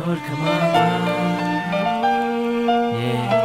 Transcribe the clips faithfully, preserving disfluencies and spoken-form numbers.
только мама. Yeah.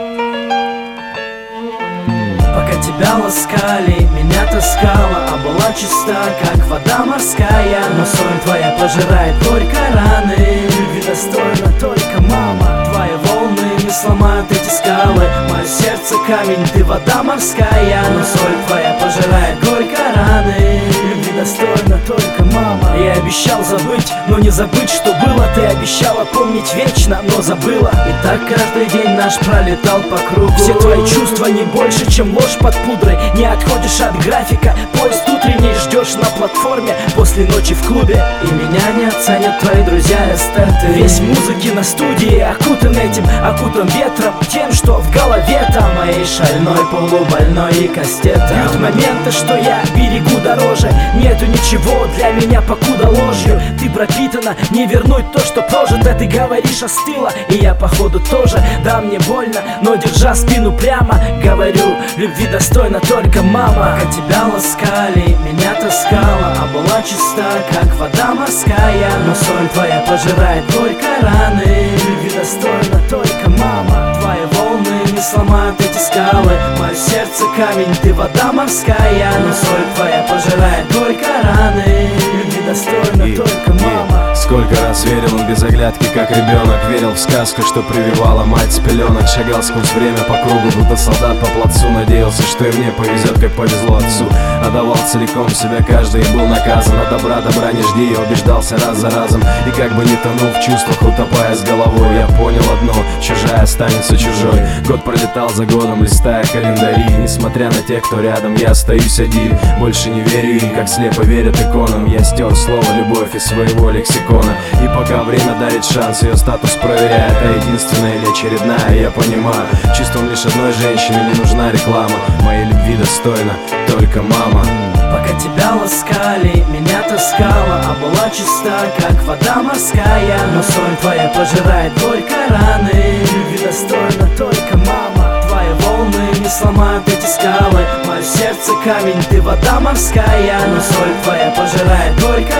Пока тебя ласкали, меня таскала, а была чиста, как вода морская. Но соль твоя пожирает горько раны. Любви достойна только мама. Твои волны не сломают эти скалы. Мое сердце камень, ты вода морская. Но соль твоя пожирает горько раны. Любви достойна только мама. Я обещал забыть, но не забыть, что было. Ты обещала помнить вечно, но забыла. И так каждый день наш пролетал по кругу. Все твои чувства не больше, чем ложь под пудрой. Не отходишь от графика, поезд утренний ждешь на платформе после ночи в клубе. И меня не оценят твои друзья эстеты. Весь музыки на студии окутан этим, окутан ветром, тем, что в голове там моей шальной, полубольной и кастета. Бьют моменты, что я берегу дороже. Нету ничего для меня, покуда ложью. Ты пропитана, не вернуть то, что прожито. Ты говоришь, остыла, и я походу тоже. Да, мне больно, но держа спину прямо говорю, любви достойна только мама. Пока тебя ласкали, меня таскала, а была чиста, как вода морская. Но соль твоя пожирает горько раны. Любви достойна только мама. Твои волны не сломают эти скалы. Мое сердце камень, ты вода морская. Но соль твоя пожирает горько раны. Любви достойна и, только мама. И, сколько раз верил он без оглядки, как ребенок. Верил в сказку, что прививала мать с пеленок. Шагал сквозь время по кругу, будто солдат по плацу. Надеялся, что и мне повезет, как повезло отцу. Отдавал целиком себя каждый и был наказан. А добра, добра не жди, я убеждался раз за разом. И как бы не тонул в чувствах, утопая с головой, я понял одно, чужая останется чужой. Год пролетал за годом, листая календари. Несмотря на тех, кто рядом, я остаюсь один. Больше не верю им, как слепо верят иконам. Я стер слово любовь из своего лексикона. И пока время дарит шанс, ее статус проверяет. А единственная или очередная, я понимаю, чувством лишь одной женщины не нужна реклама. Моей любви достойна только мама. Пока тебя ласкали, меня таскала, а была чиста, как вода морская. Но соль твоя пожирает горько раны. Любви достойна только мама. Твои волны не сломают эти скалы. Мое сердце камень, ты вода морская. Но соль твоя пожирает горько